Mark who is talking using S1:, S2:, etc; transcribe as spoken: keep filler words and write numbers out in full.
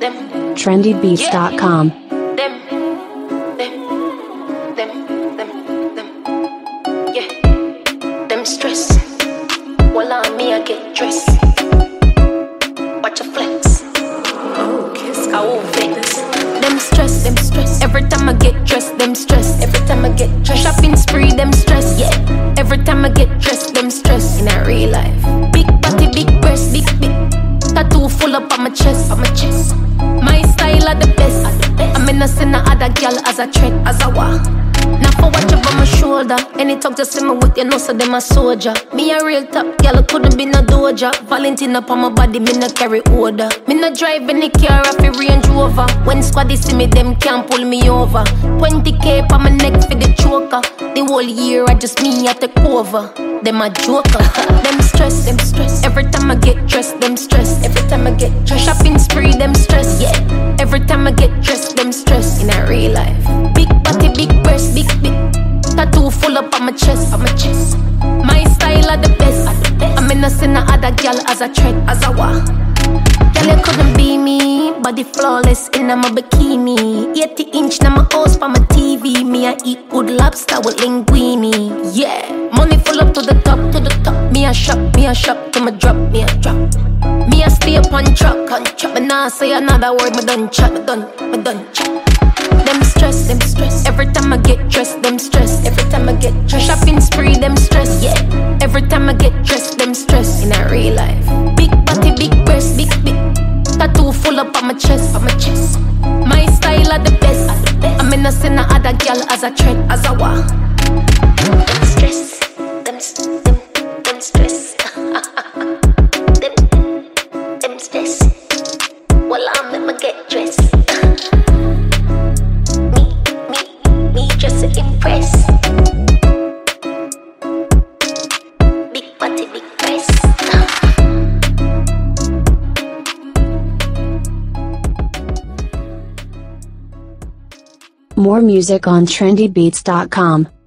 S1: trendy beats dot com.
S2: Them, them, them, them, them, yeah, them stress. While on me, I get dressed. Watch a flex. Oh, kiss. I won't flex. Them stress, them stress. Every time I get dressed, them stress. Every time I get dressed. Shopping spree, them stress. Yeah. Every time I get dressed, them stress. In a real life. Big body, big breast, big, big. Tattoo full up on my chest, on my chest. My style are the best. I'm in a sin other girl as a threat, as a walk. Now for watch over my shoulder. Any talk just see me with you know so them a soldier. Me a real top girl, couldn't be no doja. Valentine up on my body, me no carry order. Me no drive any car off a Range Rover. When squaddy see me, them can't pull me over. twenty K on my neck for the choker. The whole year I just me I take over. Them a joker. Them stress, them stress. Every time I get dressed, them stress. Every time I get dressed. Shopping spree, them stress. Yeah. Every time I get dressed, them stress. In a real life. Big body, big breast, big big. Tattoo full up on my chest, on my chest. My style are the best. I'm in a sin other girl as a threat, as a walk. Girl, you couldn't be me. Body flawless in my bikini. eighty inch na my house for my T V. Me I eat good lobster with linguine. Yeah, money full up to the top, to the top. Me I shop, me I shop to my drop, me I drop. Me I stay up on track, on track. Me nah say another word, me done chat, me done, me done chat. Them stress, them stress. Every time I get dressed, them stress. Every time I get dressed. Shopping spree, them stress. Yeah. Every time I get dressed, them stress. In a real life. Big body, big breast, big big. Tattoo full up on my chest, on my chest. My style are the best. I'm in a sin other girl as a threat, as a walk. Them stress, them them them stress. them them stress. Well, I'm in my get dressed. Just to impress. Big body, big breast.
S1: More music on trendy beats dot com.